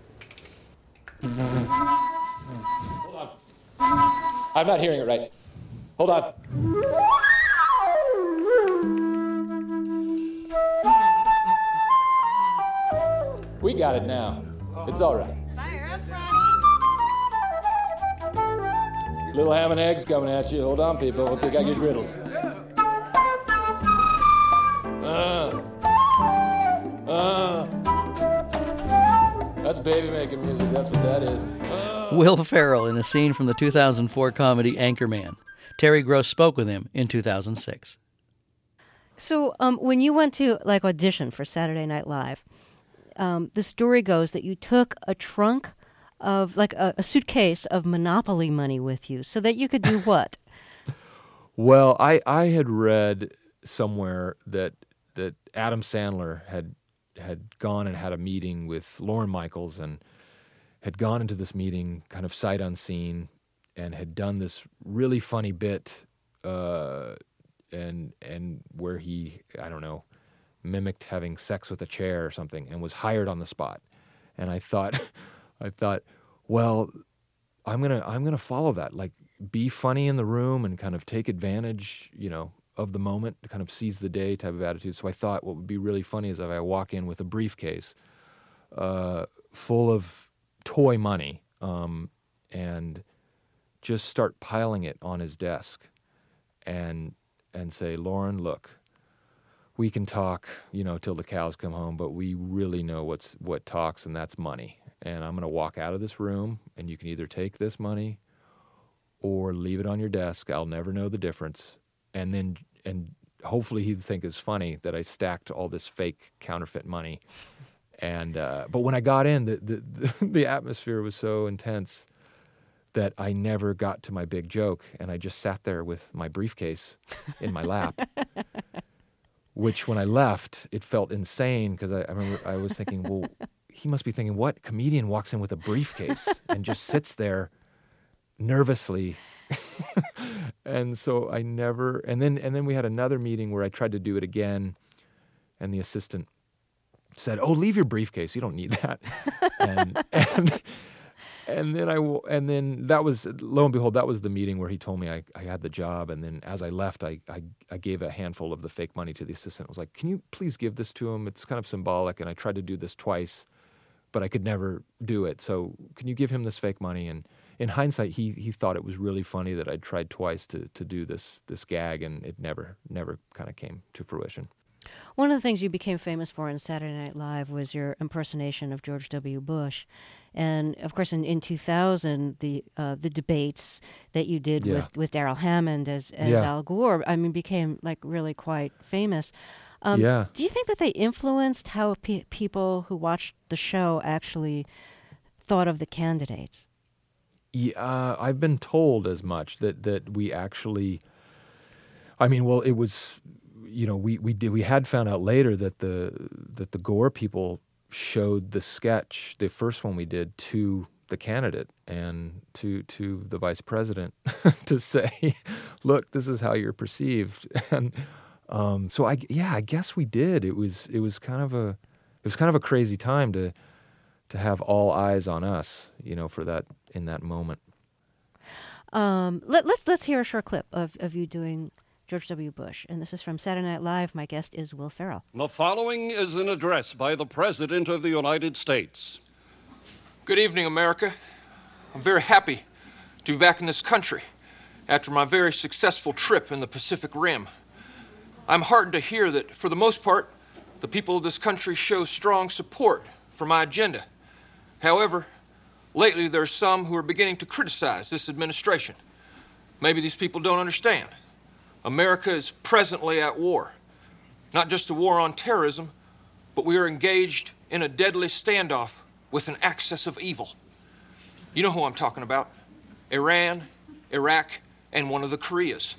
Hold on. I'm not hearing it right. Hold on. We got it now. It's all right. Little ham and eggs coming at you. Hold on, people. Hope you got your griddles. Uh, uh, that's baby making music. That's what that is. Uh. Will Ferrell in a scene from the two thousand four comedy Anchorman. Terry Gross spoke with him in two thousand six. So um, when you went to like audition for Saturday Night Live, um, the story goes that you took a trunk of like a, a suitcase of Monopoly money with you so that you could do what? Well, I, I had read somewhere that that Adam Sandler had had gone and had a meeting with Lorne Michaels and had gone into this meeting kind of sight unseen and had done this really funny bit uh, and and where he, I don't know, mimicked having sex with a chair or something and was hired on the spot. And I thought, I thought, well, I'm gonna I'm gonna follow that. Like, be funny in the room and kind of take advantage, you know, of the moment, to kind of seize the day type of attitude. So I thought what would be really funny is if I walk in with a briefcase uh, full of toy money um, and just start piling it on his desk and and say, Lauren, look, we can talk, you know, till the cows come home, but we really know what's what talks, and that's money. And I'm going to walk out of this room, and you can either take this money or leave it on your desk. I'll never know the difference. And then, and hopefully he'd think it's funny that I stacked all this fake counterfeit money. And uh, but when I got in, the, the the atmosphere was so intense that I never got to my big joke, and I just sat there with my briefcase in my lap. Which, when I left, it felt insane because I, I remember I was thinking, well, he must be thinking, what comedian walks in with a briefcase and just sits there nervously? And so I never, and then and then we had another meeting where I tried to do it again, and the assistant said, "Oh, leave your briefcase. You don't need that." and, and and then I and then that was, lo and behold, that was the meeting where he told me I, I had the job. And then as I left, I, I I gave a handful of the fake money to the assistant. I was like, "Can you please give this to him? It's kind of symbolic." And I tried to do this twice, but I could never do it. So can you give him this fake money? And in hindsight, he he thought it was really funny that I'd tried twice to to do this this gag, and it never never kind of came to fruition. One of the things you became famous for in Saturday Night Live was your impersonation of George W. Bush. And, of course, in, in two thousand, the uh, the debates that you did Yeah. with, with Daryl Hammond as, as Yeah. Al Gore, I mean, became, like, really quite famous. Um, Yeah. Do you think that they influenced how pe- people who watched the show actually thought of the candidates? Yeah, uh, I've been told as much that, that we actually, I mean, well, it was, you know, we, we did we had found out later that the that the Gore people showed the sketch, the first one we did, to the candidate and to to the vice president to say, look, this is how you're perceived. And um, so I yeah, I guess we did. It was it was kind of a it was kind of a crazy time to to have all eyes on us, you know, for that in that moment. Um, let, let's let's hear a short clip of, of you doing George W. Bush. And this is from Saturday Night Live. My guest is Will Ferrell. The following is an address by the President of the United States. Good evening, America. I'm very happy to be back in this country after my very successful trip in the Pacific Rim. I'm heartened to hear that, for the most part, the people of this country show strong support for my agenda. However, lately there are some who are beginning to criticize this administration. Maybe these people don't understand. America is presently at war. Not just a war on terrorism, but we are engaged in a deadly standoff with an axis of evil. You know who I'm talking about. Iran, Iraq, and one of the Koreas.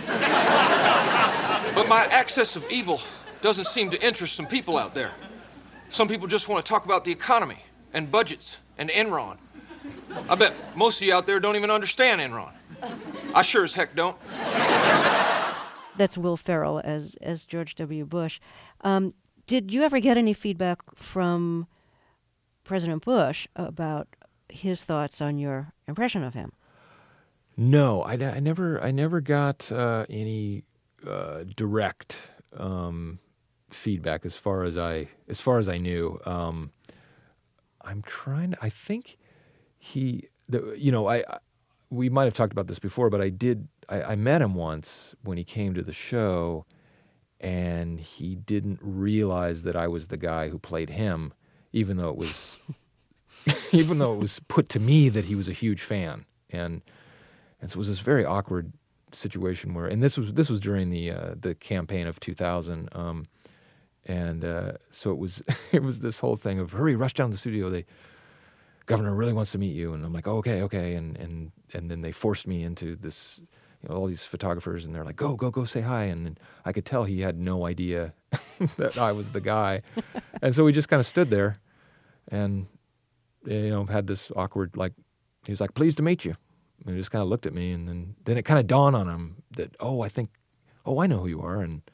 But my axis of evil doesn't seem to interest some people out there. Some people just want to talk about the economy and budgets and Enron. I bet most of you out there don't even understand Enron. I sure as heck don't. That's Will Ferrell as as George W. Bush. Um, did you ever get any feedback from President Bush about his thoughts on your impression of him? No, I, I never I never got uh, any uh, direct um, feedback as far as I as far as I knew. Um, I'm trying to, I think he the, you know I, I we might have talked about this before, but I did I, I met him once when he came to the show, and he didn't realize that I was the guy who played him, even though it was even though it was put to me that he was a huge fan. And and so it was this very awkward situation where, and this was this was during the uh, the campaign of two thousand, um, and uh, so it was it was this whole thing of hurry, rush down to the studio. The governor really wants to meet you, and I'm like, oh, okay, okay, and and and then they forced me into this, you know, all these photographers, and they're like, go, go, go, say hi, and I could tell he had no idea that I was the guy, and so we just kind of stood there, and you know, had this awkward, like, he was like, pleased to meet you. And he just kind of looked at me, and then, then it kind of dawned on him that, oh, I think, oh, I know who you are. And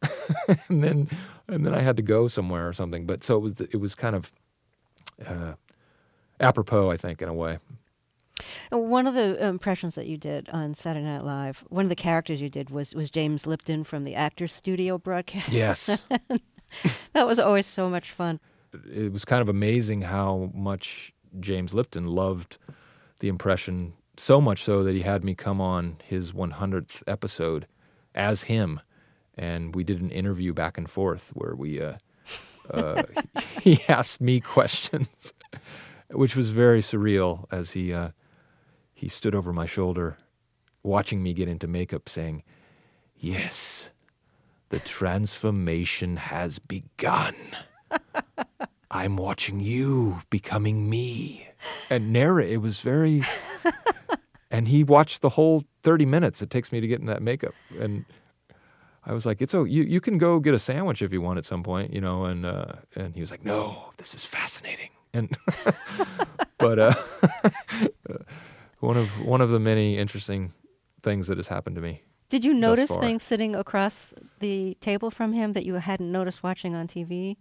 and then and then I had to go somewhere or something. But so it was it was kind of uh, apropos, I think, in a way. One of the impressions that you did on Saturday Night Live, one of the characters you did was, was James Lipton from the Actors Studio broadcast. Yes. That was always so much fun. It was kind of amazing how much James Lipton loved the impression, so much so that he had me come on his one hundredth episode as him, and we did an interview back and forth where we uh, uh, he asked me questions, which was very surreal as he uh, he stood over my shoulder, watching me get into makeup, saying, "Yes, the transformation has begun. I'm watching you becoming me." And narrate, it was very, and he watched the whole thirty minutes it takes me to get in that makeup. And I was like, it's oh, you, you can go get a sandwich if you want at some point, you know, and, uh, and he was like, "No, this is fascinating." And, but, uh, one of, one of the many interesting things that has happened to me. Did you notice far. things sitting across the table from him that you hadn't noticed watching on T V?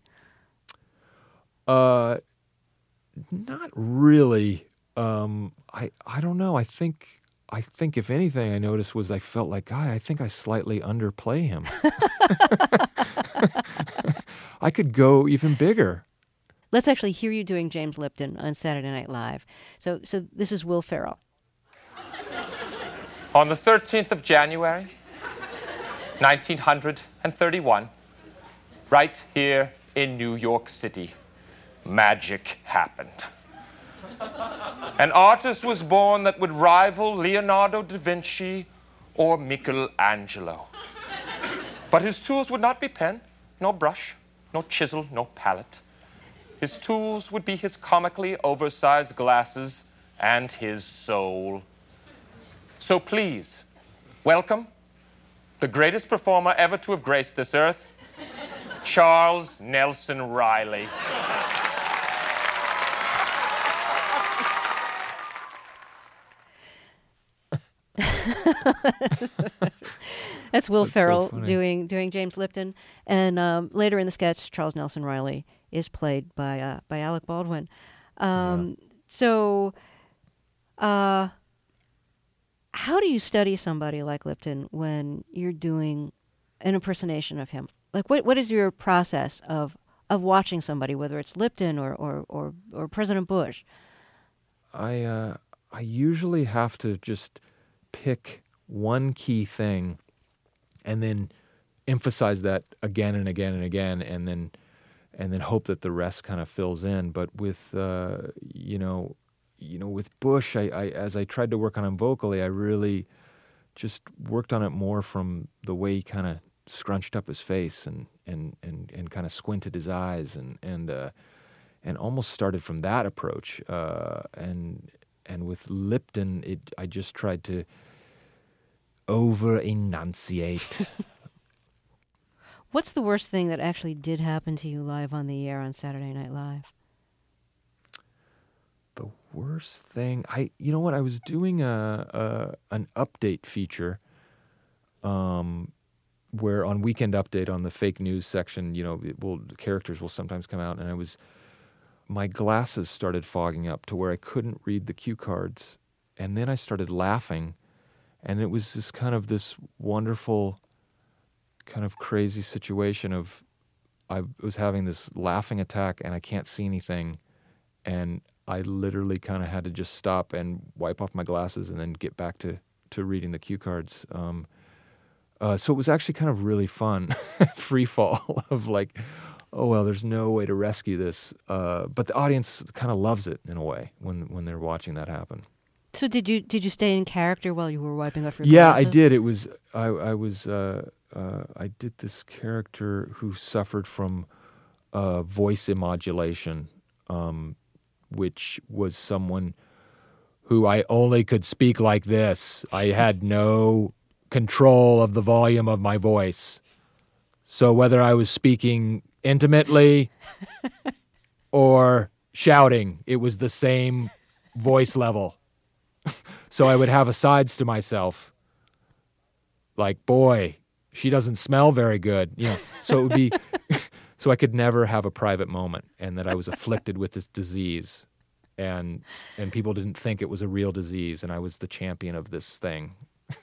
Uh, not really. Um, I I don't know. I think I think if anything I noticed was I felt like, God, I think I slightly underplay him. I could go even bigger. Let's actually hear you doing James Lipton on Saturday Night Live. So so this is Will Ferrell. On the thirteenth of January, nineteen thirty-one, right here in New York City, magic happened. An artist was born that would rival Leonardo da Vinci or Michelangelo. But his tools would not be pen, nor brush, nor chisel, nor palette. His tools would be his comically oversized glasses and his soul. So please, welcome the greatest performer ever to have graced this earth, Charles Nelson Riley. That's Will That's so Ferrell funny. doing doing James Lipton, and um, later in the sketch, Charles Nelson Riley is played by uh, by Alec Baldwin. Um, yeah. So, uh, how do you study somebody like Lipton when you're doing an impersonation of him? Like, what what is your process of of watching somebody, whether it's Lipton or or or, or President Bush? I uh, I usually have to just pick one key thing and then emphasize that again and again and again, and then and then hope that the rest kind of fills in. But with uh, you know, you know, with Bush, I, I as I tried to work on him vocally, I really just worked on it more from the way he kind of scrunched up his face and and and, and kind of squinted his eyes and and uh, and almost started from that approach. Uh, and and with Lipton, it I just tried to over enunciate. What's the worst thing that actually did happen to you live on the air on Saturday Night Live? The worst thing, I you know what, I was doing a, a an update feature, um, where on Weekend Update on the fake news section, you know, it will the characters will sometimes come out, and I was my glasses started fogging up to where I couldn't read the cue cards, and then I started laughing, and it was this kind of this wonderful, kind of crazy situation of I was having this laughing attack and I can't see anything, and I literally kind of had to just stop and wipe off my glasses and then get back to, to reading the cue cards. Um, uh, so it was actually kind of really fun, free fall of like, oh, well, there's no way to rescue this. Uh, but the audience kind of loves it in a way when when they're watching that happen. So did you did you stay in character while you were wiping off your Yeah, glasses? I did. It was, I, I was, uh, uh, I did this character who suffered from uh, voice immodulation, um, which was someone who I only could speak like this. I had no control of the volume of my voice. So whether I was speaking intimately or shouting, it was the same voice level. So I would have asides to myself, like, boy, she doesn't smell very good, you know. So it would be, so I could never have a private moment, and that I was afflicted with this disease, and and people didn't think it was a real disease, and I was the champion of this thing.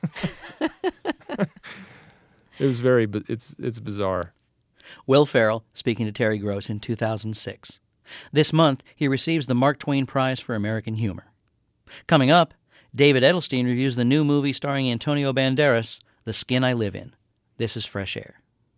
It was very, it's it's bizarre. Will Ferrell speaking to Terry Gross in two thousand six. This month, he receives the Mark Twain Prize for American Humor. Coming up, David Edelstein reviews the new movie starring Antonio Banderas, The Skin I Live In. This is Fresh Air.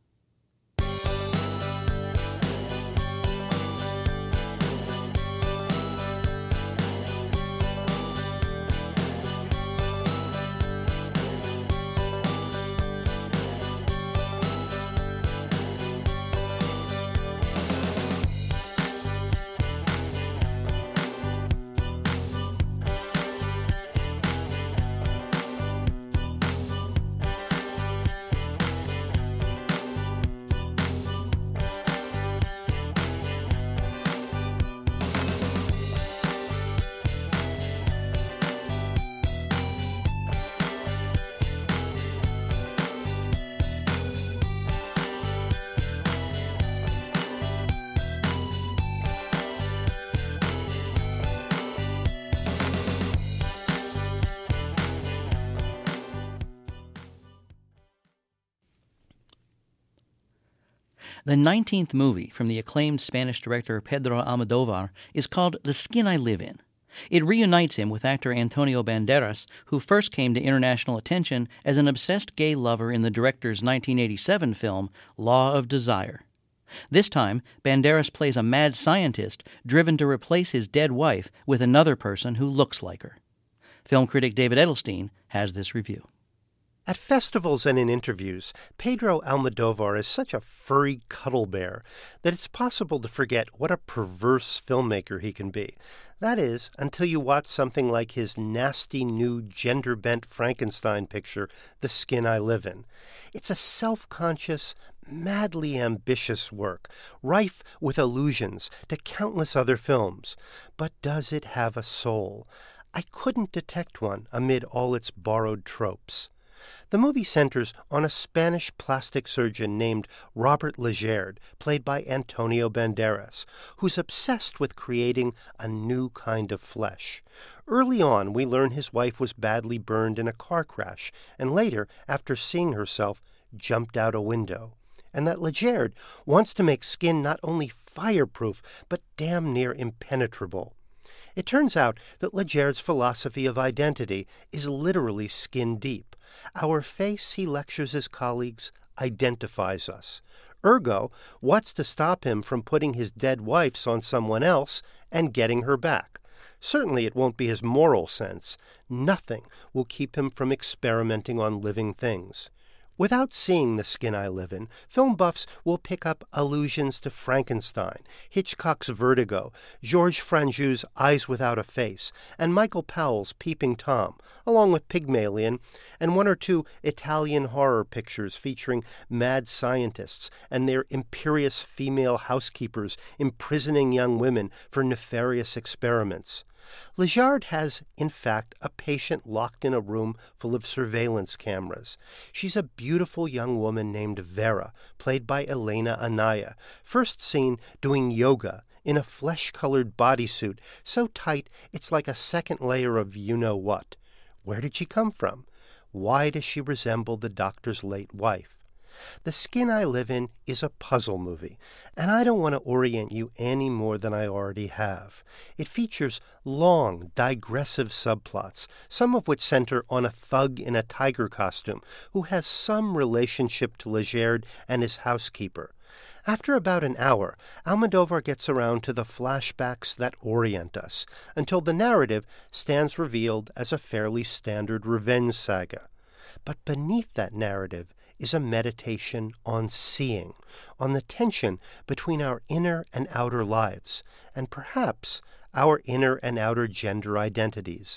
The nineteenth movie from the acclaimed Spanish director Pedro Almodóvar is called The Skin I Live In. It reunites him with actor Antonio Banderas, who first came to international attention as an obsessed gay lover in the director's nineteen eighty-seven film Law of Desire. This time, Banderas plays a mad scientist driven to replace his dead wife with another person who looks like her. Film critic David Edelstein has this review. At festivals and in interviews, Pedro Almodóvar is such a furry cuddle bear that it's possible to forget what a perverse filmmaker he can be. That is, until you watch something like his nasty new gender-bent Frankenstein picture, The Skin I Live In. It's a self-conscious, madly ambitious work, rife with allusions to countless other films. But does it have a soul? I couldn't detect one amid all its borrowed tropes. The movie centers on a Spanish plastic surgeon named Robert Legerd, played by Antonio Banderas, who's obsessed with creating a new kind of flesh. Early on, we learn his wife was badly burned in a car crash, and later, after seeing herself, jumped out a window. And that Legerd wants to make skin not only fireproof, but damn near impenetrable. It turns out that Legerd's philosophy of identity is literally skin deep. Our face, he lectures his colleagues, identifies us. Ergo, what's to stop him from putting his dead wifes on someone else and getting her back? Certainly it won't be his moral sense. Nothing will keep him from experimenting on living things. Without seeing The Skin I Live In, film buffs will pick up allusions to Frankenstein, Hitchcock's Vertigo, Georges Franju's Eyes Without a Face, and Michael Powell's Peeping Tom, along with Pygmalion, and one or two Italian horror pictures featuring mad scientists and their imperious female housekeepers imprisoning young women for nefarious experiments. Legerd has, in fact, a patient locked in a room full of surveillance cameras. She's a beautiful young woman named Vera, played by Elena Anaya, first seen doing yoga in a flesh-colored bodysuit so tight it's like a second layer of you-know-what. Where did she come from? Why does she resemble the doctor's late wife? The Skin I Live In is a puzzle movie, and I don't want to orient you any more than I already have. It features long, digressive subplots, some of which center on a thug in a tiger costume who has some relationship to Legerd and his housekeeper. After about an hour, Almodóvar gets around to the flashbacks that orient us, until the narrative stands revealed as a fairly standard revenge saga. But beneath that narrative is a meditation on seeing, on the tension between our inner and outer lives, and perhaps our inner and outer gender identities.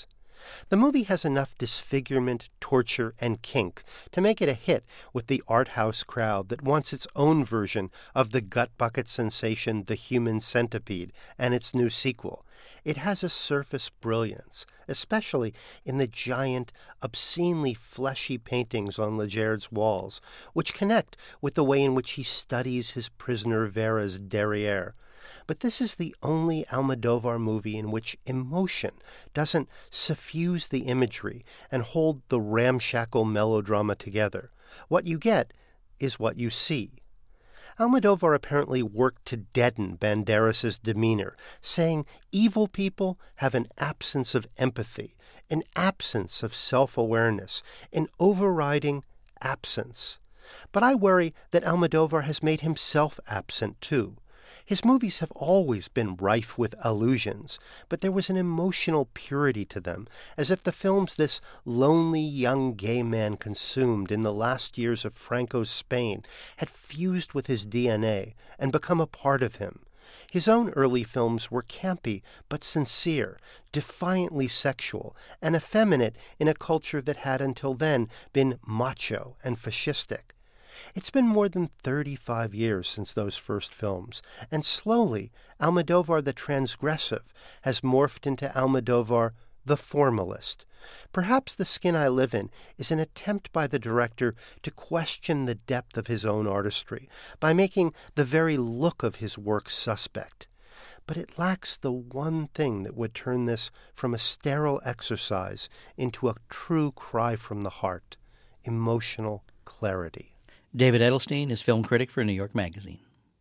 The movie has enough disfigurement, torture, and kink to make it a hit with the art house crowd that wants its own version of the gut bucket sensation The Human Centipede and its new sequel. It has a surface brilliance, especially in the giant, obscenely fleshy paintings on Legerd's walls, which connect with the way in which he studies his prisoner Vera's derriere. But this is the only Almodovar movie in which emotion doesn't suffuse the imagery and hold the ramshackle melodrama together. What you get is what you see. Almodovar apparently worked to deaden Banderas's demeanor, saying evil people have an absence of empathy, an absence of self-awareness, an overriding absence. But I worry that Almodovar has made himself absent, too. His movies have always been rife with allusions, but there was an emotional purity to them, as if the films this lonely young gay man consumed in the last years of Franco's Spain had fused with his D N A and become a part of him. His own early films were campy but sincere, defiantly sexual, and effeminate in a culture that had until then been macho and fascistic. It's been more than thirty-five years since those first films, and slowly Almodovar the transgressive has morphed into Almodovar the formalist. Perhaps The Skin I Live In is an attempt by the director to question the depth of his own artistry by making the very look of his work suspect. But it lacks the one thing that would turn this from a sterile exercise into a true cry from the heart: emotional clarity. David Edelstein is film critic for New York Magazine.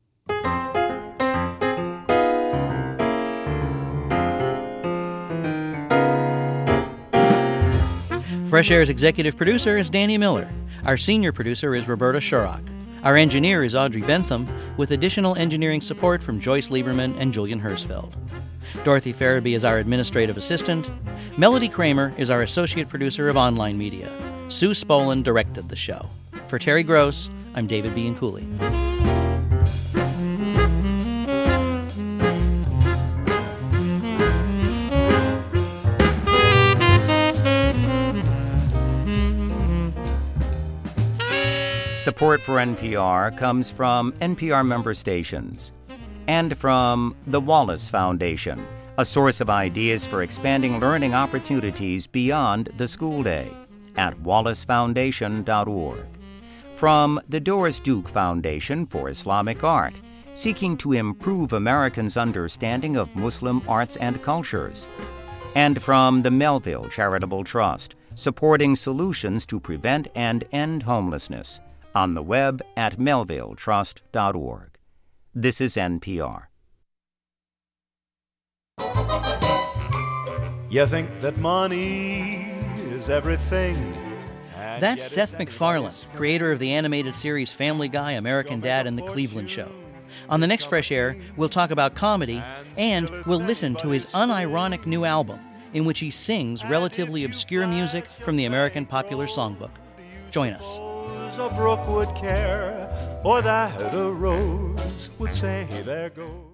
Fresh Air's executive producer is Danny Miller. Our senior producer is Roberta Shurrock. Our engineer is Audrey Bentham, with additional engineering support from Joyce Lieberman and Julian Hersfeld. Dorothy Farabee is our administrative assistant. Melody Kramer is our associate producer of online media. Sue Spolin directed the show. For Terry Gross, I'm David Bianculli. Support for N P R comes from N P R member stations and from the Wallace Foundation, a source of ideas for expanding learning opportunities beyond the school day at wallace foundation dot org. From the Doris Duke Foundation for Islamic Art, seeking to improve Americans' understanding of Muslim arts and cultures. And from the Melville Charitable Trust, supporting solutions to prevent and end homelessness, on the web at melville trust dot org. This is N P R. You think that money is everything? That's Seth MacFarlane, creator of the animated series Family Guy, American Dad, and The Cleveland Show. On the next Fresh Air, we'll talk about comedy, and we'll listen to his unironic new album, in which he sings relatively obscure music from the American Popular Songbook. Join us. A brook would care, or that a rose would say, there goes.